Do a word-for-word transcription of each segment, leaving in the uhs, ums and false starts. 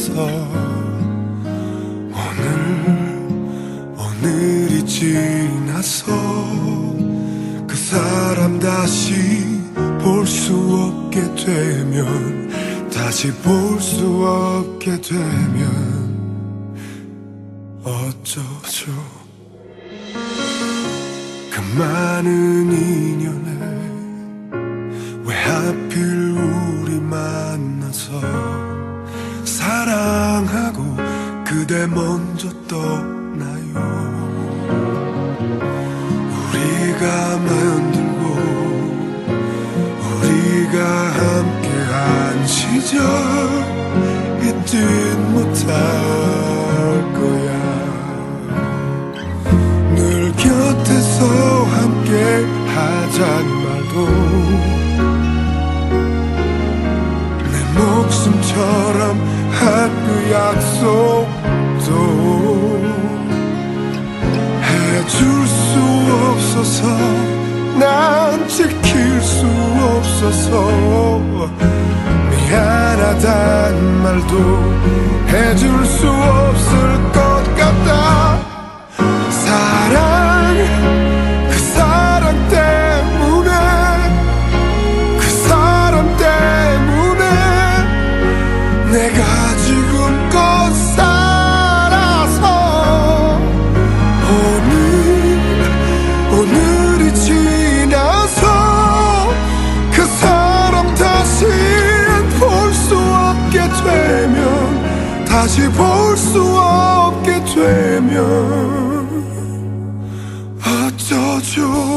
나서 오늘 오늘이 지나서 그 사람 다시 볼 수 없게 되면 다시 볼 수 없게 되면 어쩌죠. 그 많은 인연에 왜 하필 우리 만나서 사랑하고 그대 먼저 떠나요. 우리가 만들고 우리가 함께한 시절 잊지 못할 거야. 늘 곁에서 함께 하잔 말도 내 목숨처럼 한 그 약속도 해줄 수 없어서 난 지킬 수 없어서 미안하단 말도 해줄 수 없을 것 같다. 사랑 그 사랑 때문에 그 사람 때문에 내가 지금껏 살아서 오늘 오늘이 지나서 그 사람 다시 볼 수 없게 되면 다시 볼 수 없게 되면 어쩌죠.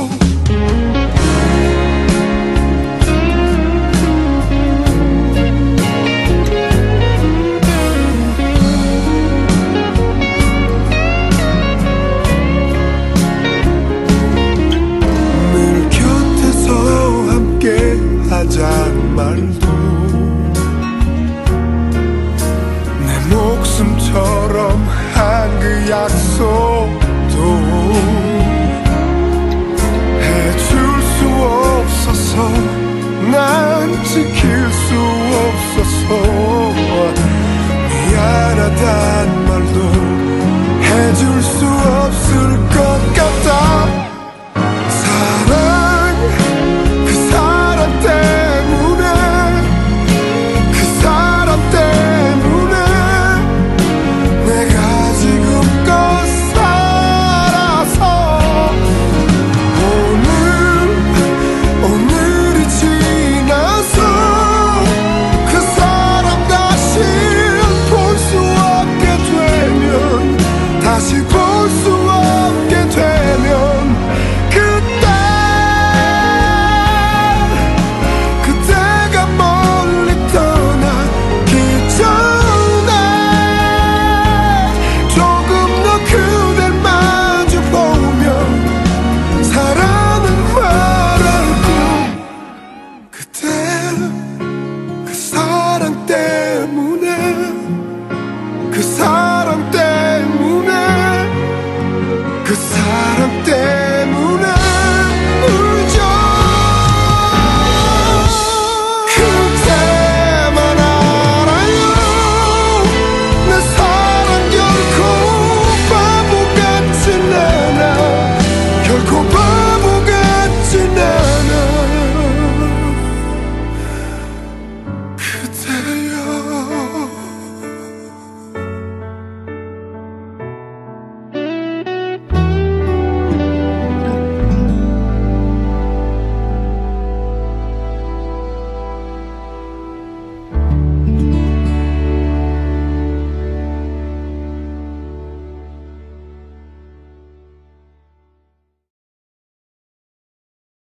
하잔 말도 내 목숨처럼 한 그 약속도 해줄 수 없어서 난 지킬 수 없어서 미안하단 말도 해줄 수 없을 것 같다. 다시 볼 수 없게 되면 그때 그때가 멀리 떠나기 전에 조금 더 그댈 마주 보며 사랑은 말하고 그때 그 사랑 때문에 그 사랑